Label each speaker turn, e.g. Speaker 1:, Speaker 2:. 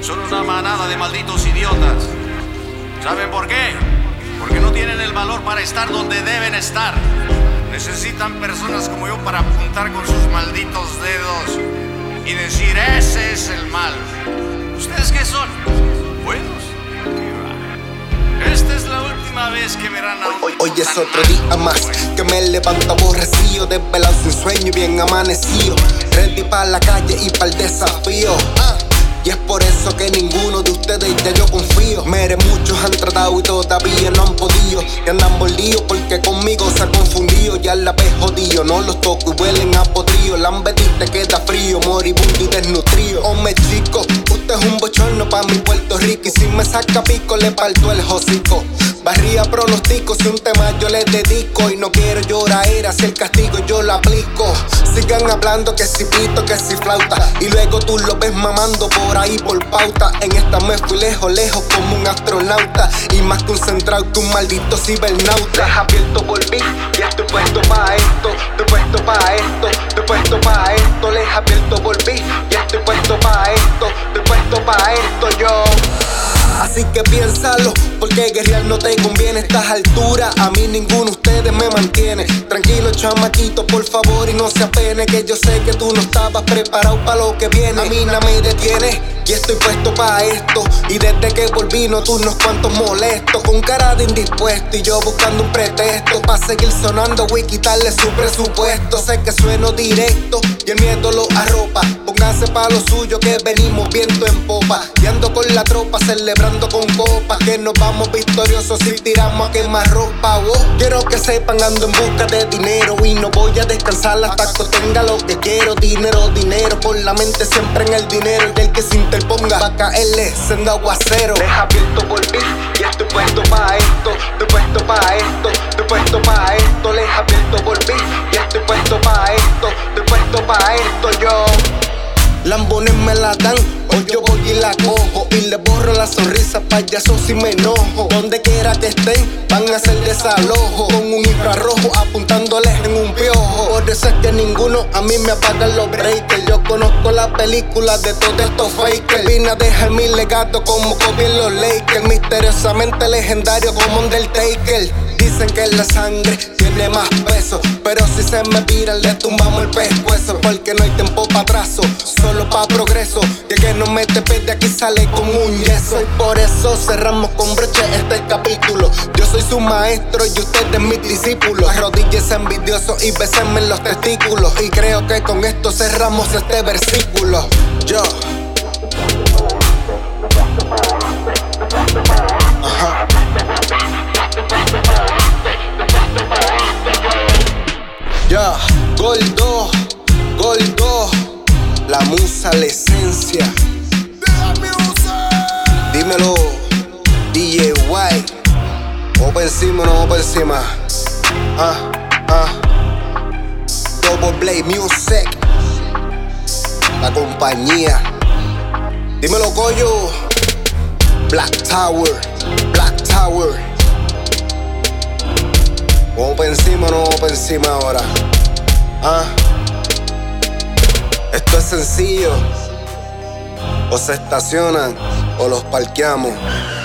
Speaker 1: Son una manada de malditos idiotas. ¿Saben por qué? Porque no tienen el valor para estar donde deben estar. Necesitan personas como yo para apuntar con sus malditos dedos y decir, ese es el mal. ¿Ustedes qué son? ¿Buenos? Esta es la última vez que verán a
Speaker 2: Hoy es otro día más que me levanto aborrecido, desvelado sin sueño y bien amanecido, ready para la calle y para el desafío. Y es por eso que ninguno de ustedes ya yo confío. Mere, muchos han tratado y todavía no han podido. Y andan mordidos porque conmigo se ha confundido. Ya la vez jodido, no los toco y huelen a podrido. Lambetti te queda frío, moribundo y desnutrido. Hombre chico, usted es un bochorno pa' mi Puerto Rico. Y si me saca pico le parto el hocico. Barría pronostico, si un tema yo les dedico. Y no quiero llorar, si el castigo yo lo aplico. Sigan hablando que si pito, que si flauta. Y luego tú lo ves mamando por ahí por pauta. En esta me fui lejos, lejos como un astronauta. Y más concentrado que un maldito cibernauta. Les abierto volví, ya estoy puesto pa' esto. Estoy puesto pa' esto, estoy puesto pa' esto. Les abierto volví, ya estoy puesto pa' esto. Estoy puesto pa' esto yo. Así que piénsalo, porque guerrear no te conviene a estas alturas. A mí ninguno de ustedes me mantiene. Tranquilo chamaquito, por favor, y no se apene, que yo sé que tú no estabas preparado para lo que viene. A mí nada me detiene, y estoy puesto para esto. Y desde que volví noto unos cuantos molestos, con cara de indispuesto y yo buscando un pretexto para seguir sonando y quitarle su presupuesto. Sé que sueno directo y el miedo lo arropa. Pónganse pa' lo suyo que venimos viento en popa. Y ando con la tropa celebrando con copas, que nos vamos victoriosos si tiramos a quemar ropa. Quiero que sepan, ando en busca de dinero y no voy a descansar hasta que tenga lo que quiero. Dinero, dinero, por la mente siempre en el dinero. Y el que se interponga va a caerle sendo aguacero. Les abierto volví, ya estoy puesto pa' esto. Estoy puesto pa' esto, estoy puesto pa' esto. Les abierto volví, ya estoy puesto pa' esto. Estoy puesto pa' esto yo. Lambones me la dan, hoy yo voy y la cojo. Y le borro la sonrisa, payaso si me enojo. Donde quiera que estén, van a hacer desalojo. Con un infrarrojo apuntándoles en un piojo. Por eso es que ninguno a mí me apagan los breakers. Yo conozco la película de todos estos fakers. Vine a dejar mi legado como Kobe en los Lakers. Misteriosamente legendario como Undertaker. Dicen que la sangre tiene más peso, pero si se me viran le tumbamos el pescuezo. Porque no hay tiempo pa' atraso, solo pa' progreso. Y el que no mete pez de aquí sale como un yeso. Y por eso cerramos con broche este capítulo. Yo soy su maestro y ustedes mis discípulos. Arrodíllese envidioso y bésenme en los testículos. Y creo que con esto cerramos este versículo. Yo. Ajá. Ya, Goldo, Goldo, la musa, la esencia. Dímelo, DJ White. Vamos por encima, no vamos por encima. Double Blade Music, la compañía. Dímelo, Coyo. Black Tower, Black Tower. Vamos por encima, no vamos por encima ahora. Esto es sencillo. O se estacionan o los parqueamos.